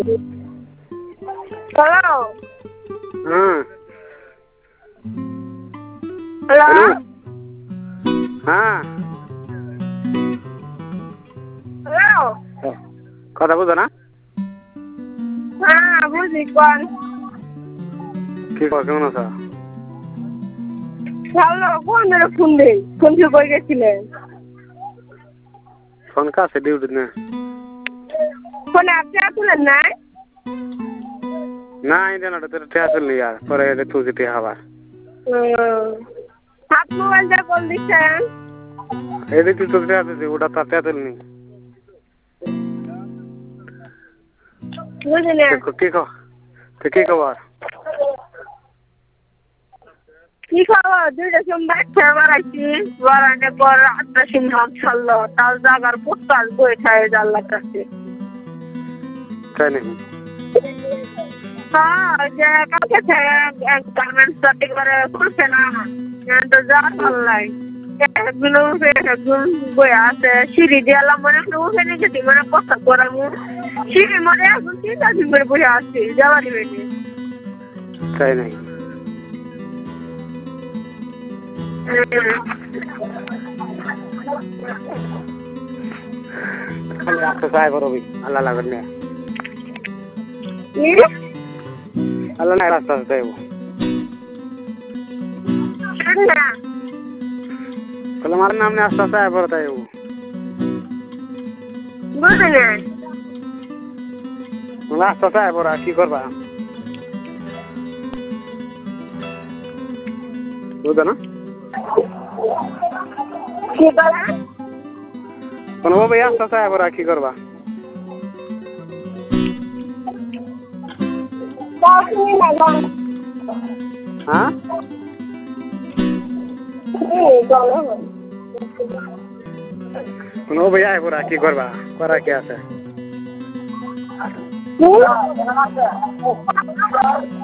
Hello. হ্যাঁ hello. হ্যাঁ hello. কথা বুঝো না? হ্যাঁ বুঝি কোন। কি কর, কেমন আছো? হ্যালো, কোন ফোন দেই? ফোন কি কই গেছিলেন? ফোন কাছে ডিউটি না? ফোনে আপনি আসলেন নাই? না ইন্টারনেটে তো টেয়া চললি আর পরে এটা তুই টেয়া আবার হাত মোবাইলটা কল দিচ্ছেন? এটা তুই তো টেয়া দিছি, ওটা তো টেয়া চলনি। বুঝলেন? কি খবর? কি খবর? দুইটা সোমবার খেয়ে বেড়াইছি, বেড়ানোর পর আটটা সিংহ ছাড়লো, তার জাগার পোস্টাল বই খায় জানলার কাছে। তাই নাকি? হ্যাঁ, যে কালকে গার্মেন্টস করে খুলছে না, তো যাওয়ার ভাল নাই। একদিন উঠে একদিন বই আছে, সিঁড়ি দিয়ালাম মনে উঠে নিয়ে গেছি, মানে কষ্ট করে সিঁড়ি মনে এখন 3 দিন করে বসে আসছি যাওয়ারই হয়নি। তাই নাকি? খালি রাস্তা চাই করবি, আল্লাহ লাগবে না। আল্লাহ নাই রাস্তা চাইব। তাহলে আমার নাম নিয়ে আস্তে আস্তে আয় পড়ে তাইব। বুঝলেন? আস্তে আস্তে আয় পড়া কি করবা? বুঝো না? কি বলেন? কোনো ভাবে আস্তে আস্তে আয় পড়া কি করবা? হ্যাঁ? কোনো ভাবে আয় পড়া কি করবা? করা কি আছে?